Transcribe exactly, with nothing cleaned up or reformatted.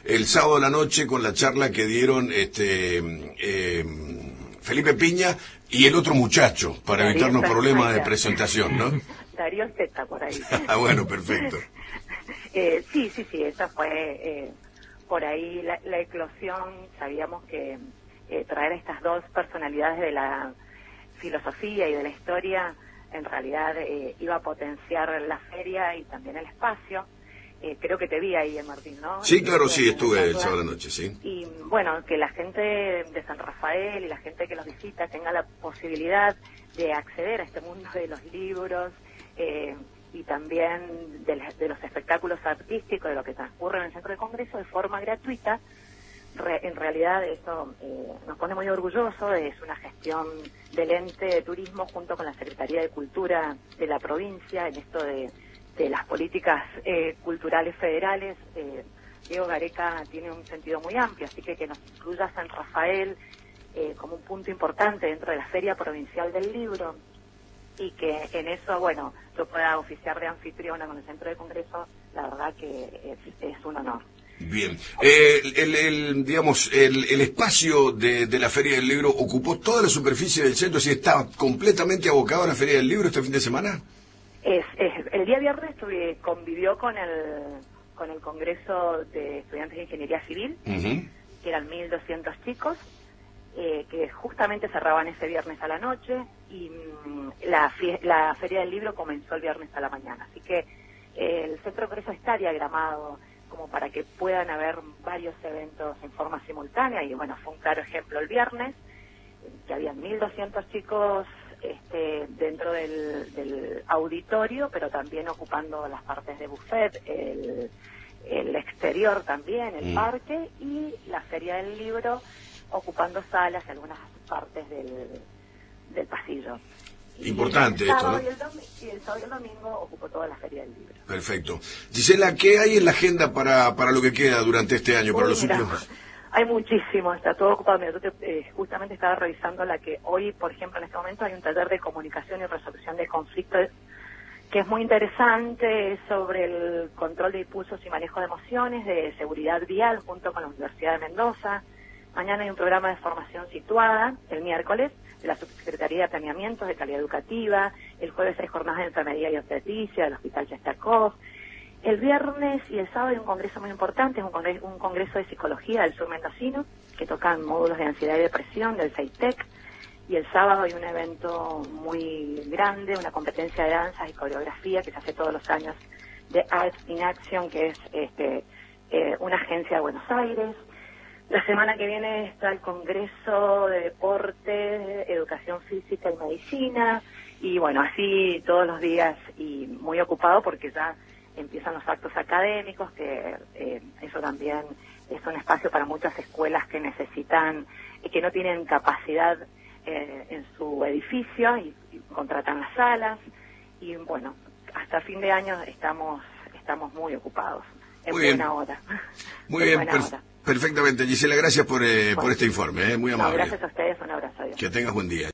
el sábado a la noche con la charla que dieron este eh, Felipe Piña y el otro muchacho, para Darío evitarnos Zeta, problemas de ya. presentación, ¿no? Darío Zeta, por ahí. Ah, bueno, perfecto. eh, sí, sí, sí, esa fue eh, por ahí la, la eclosión. Sabíamos que eh, traer a estas dos personalidades de la filosofía y de la historia en realidad eh, iba a potenciar la feria y también el espacio. Eh, creo que te vi ahí, Martín, ¿no? Sí, claro, Estuve sí, en estuve la el charla. sábado a la noche, sí. Y bueno, que la gente de San Rafael y la gente que los visita tenga la posibilidad de acceder a este mundo de los libros eh, y también de, la, de los espectáculos artísticos, de lo que transcurre en el Centro de Congreso de forma gratuita. Re, en realidad eso eh, nos pone muy orgullosos. Es una gestión del ente de turismo junto con la Secretaría de Cultura de la provincia en esto de de las políticas eh, culturales federales. eh, Diego Gareca tiene un sentido muy amplio, así que que nos incluya San Rafael eh, como un punto importante dentro de la Feria Provincial del Libro y que en eso, bueno, yo pueda oficiar de anfitriona con el Centro de Congreso, la verdad que es, es un honor. Bien, eh, el, el, digamos, el, el espacio de, de la Feria del Libro ocupó toda la superficie del centro, ¿si está completamente abocado a la Feria del Libro este fin de semana? Es, es, el día viernes tuve, convivió con el con el Congreso de Estudiantes de Ingeniería Civil, uh-huh. que eran mil doscientos chicos, eh, que justamente cerraban ese viernes a la noche, y mm, la, la Feria del Libro comenzó el viernes a la mañana. Así que eh, el Centro de Congreso está diagramado como para que puedan haber varios eventos en forma simultánea, y bueno, fue un claro ejemplo el viernes, que habían mil doscientos chicos Este, dentro del, del auditorio, pero también ocupando las partes de buffet, el, el exterior también, el mm. parque, y la Feria del Libro ocupando salas y algunas partes del, del pasillo. Importante y esto, ¿no? Y el, y el sábado y el domingo ocupó toda la Feria del Libro. Perfecto. Gisela, ¿qué hay en la agenda para, para lo que queda durante este año, para Uy, los mira, últimos? Hay muchísimo, está todo ocupado. Mira, yo te, eh, justamente estaba revisando la que hoy, por ejemplo, en este momento hay un taller de comunicación y resolución de conflictos que es muy interesante, es sobre el control de impulsos y manejo de emociones, de seguridad vial, junto con la Universidad de Mendoza. Mañana hay un programa de formación situada, el miércoles, de la Subsecretaría de Planeamientos de Calidad Educativa. El jueves hay jornadas de enfermería y obstetricia del Hospital Chastakov. El viernes y el sábado hay un congreso muy importante, es un congreso, un congreso de psicología del sur mendocino, que tocan módulos de ansiedad y depresión del CEITEC, y el sábado hay un evento muy grande, una competencia de danzas y coreografía que se hace todos los años de Art in Action, que es este, eh, una agencia de Buenos Aires. La semana que viene está el congreso de deporte, educación física y medicina, y bueno, así todos los días, y muy ocupado porque ya empiezan los actos académicos, que eh, eso también es un espacio para muchas escuelas que necesitan, y que no tienen capacidad eh, en su edificio, y, y contratan las salas, y bueno, hasta fin de año estamos estamos muy ocupados, en muy buena bien. hora. Muy bien, per hora. Perfectamente. Gisela, gracias por, eh, bueno, por este informe, eh, muy amable. No, gracias a ustedes, un abrazo. Adiós. Que tengas buen día.